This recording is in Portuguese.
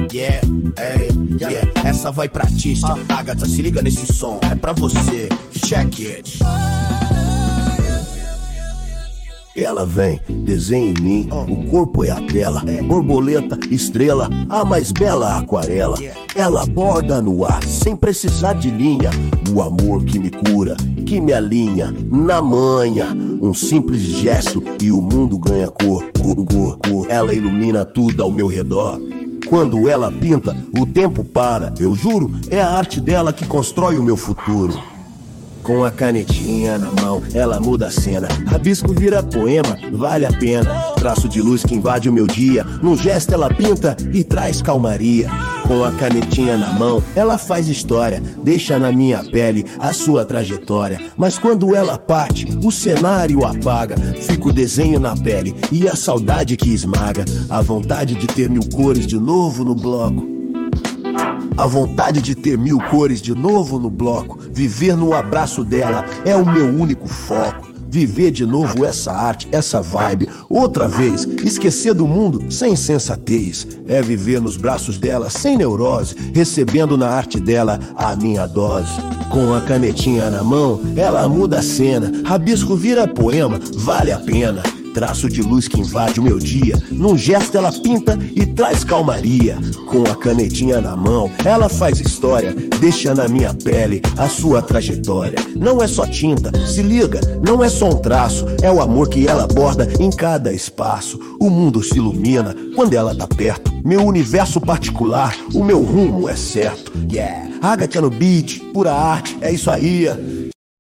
Yeah, hey, yeah. Essa vai pra artista. Agatha, se liga nesse som. É pra você. Check it. Ela vem, desenha em mim, o corpo é a tela, borboleta, estrela, a mais bela aquarela. Ela borda no ar, sem precisar de linha, o amor que me cura, que me alinha, na manha. Um simples gesto e o mundo ganha cor. Ela ilumina tudo ao meu redor. Quando ela pinta, o tempo para, eu juro, é a arte dela que constrói o meu futuro. Com a canetinha na mão, ela muda a cena. Rabisco vira poema, vale a pena. Traço de luz que invade o meu dia. Num gesto ela pinta e traz calmaria. Com a canetinha na mão, ela faz história. Deixa na minha pele a sua trajetória. Mas quando ela parte, o cenário apaga. Fica o desenho na pele e a saudade que esmaga. A vontade de ter 1000 cores de novo no bloco. A vontade de ter 1000 cores de novo no bloco. Viver no abraço dela é o meu único foco. Viver de novo essa arte, essa vibe. Outra vez, esquecer do mundo sem sensatez. É viver nos braços dela sem neurose, recebendo na arte dela a minha dose. Com a canetinha na mão, ela muda a cena. Rabisco vira poema, vale a pena. Traço de luz que invade o meu dia. Num gesto ela pinta e traz calmaria. Com a canetinha na mão, ela faz história. Deixa na minha pele a sua trajetória. Não é só tinta, se liga, não é só um traço. É o amor que ela borda em cada espaço. O mundo se ilumina quando ela tá perto. Meu universo particular, o meu rumo é certo. Yeah, Agatha no beat, pura arte, é isso aí.